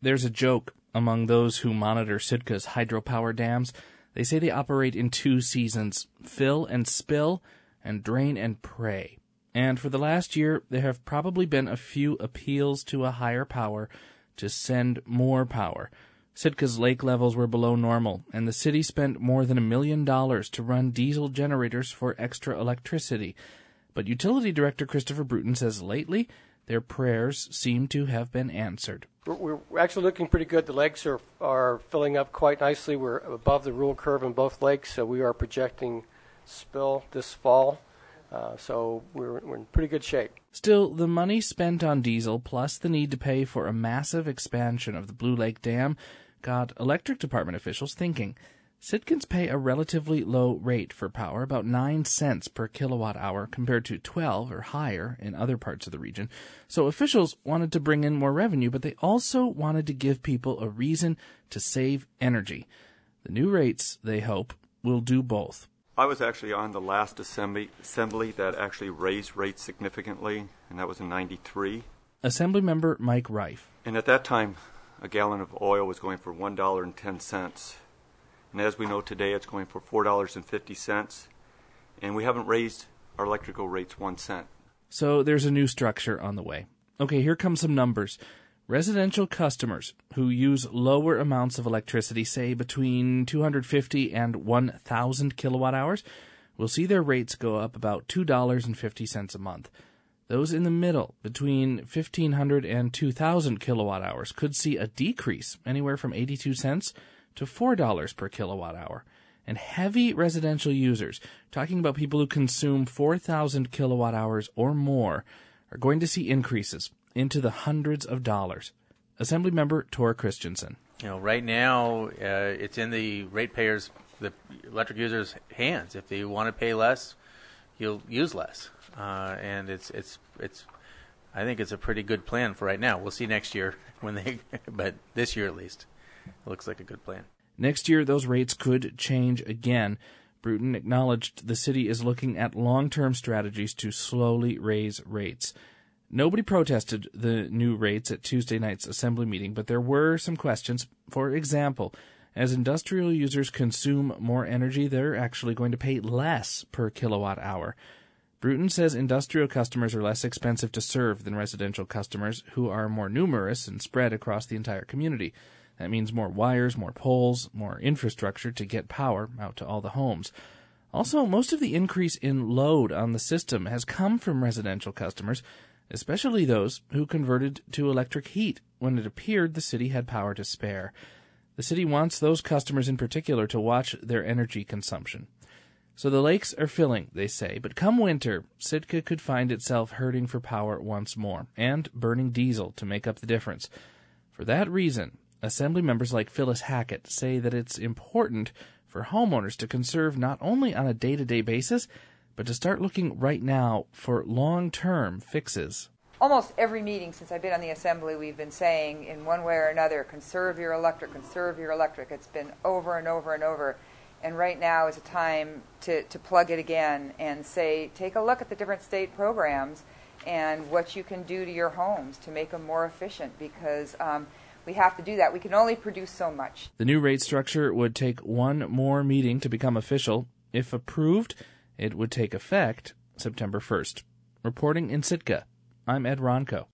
There's a joke among those who monitor Sitka's hydropower dams. They say they operate in 2 seasons, fill and spill, and drain and pray. And for the last year, there have probably been a few appeals to a higher power to send more power. Sitka's lake levels were below normal, and the city spent more than $1 million to run diesel generators for extra electricity. But Utility Director Christopher Bruton says lately, their prayers seem to have been answered. We're actually looking pretty good. The lakes are filling up quite nicely. We're above the rule curve in both lakes, so we are projecting spill this fall. So we're in pretty good shape. Still, the money spent on diesel, plus the need to pay for a massive expansion of the Blue Lake Dam, got electric department officials thinking. Sitkans pay a relatively low rate for power, about 9 cents per kilowatt hour, compared to 12 or higher in other parts of the region. So officials wanted to bring in more revenue, but they also wanted to give people a reason to save energy. The new rates, they hope, will do both. I was actually on the last assembly that actually raised rates significantly, and that was in 93. Assemblymember Mike Reif. And at that time, a gallon of oil was going for $1.10. And as we know today, it's going for $4.50. And we haven't raised our electrical rates 1 cent. So there's a new structure on the way. Okay, here come some numbers. Residential customers who use lower amounts of electricity, say between 250 and 1,000 kilowatt hours, will see their rates go up about $2.50 a month. Those in the middle, between 1,500 and 2,000 kilowatt hours, could see a decrease anywhere from 82 cents to $4 per kilowatt hour. And heavy residential users, talking about people who consume 4,000 kilowatt hours or more, are going to see increases into the hundreds of dollars. Assemblymember Tor Christensen. Right now, it's in the ratepayers, the electric users' hands. If they want to pay less, you'll use less. And it's I think it's a pretty good plan for right now. We'll see next year but this year at least, it looks like a good plan. Next year, those rates could change again. Bruton acknowledged the city is looking at long-term strategies to slowly raise rates. Nobody protested the new rates at Tuesday night's assembly meeting, but there were some questions. For example, as industrial users consume more energy, they're actually going to pay less per kilowatt hour. Bruton says industrial customers are less expensive to serve than residential customers, who are more numerous and spread across the entire community. That means more wires, more poles, more infrastructure to get power out to all the homes. Also, most of the increase in load on the system has come from residential customers, especially those who converted to electric heat when it appeared the city had power to spare. The city wants those customers in particular to watch their energy consumption. So the lakes are filling, they say, but come winter, Sitka could find itself hurting for power once more, and burning diesel to make up the difference. For that reason, Assembly members like Phyllis Hackett say that it's important for homeowners to conserve not only on a day-to-day basis, but to start looking right now for long-term fixes. Almost every meeting since I've been on the Assembly, we've been saying in one way or another, conserve your electric, conserve your electric. It's been over and over and over. And right now is a time to plug it again and say, take a look at the different state programs and what you can do to your homes to make them more efficient, because we have to do that. We can only produce so much. The new rate structure would take one more meeting to become official. If approved, it would take effect September 1st. Reporting in Sitka, I'm Ed Ronco.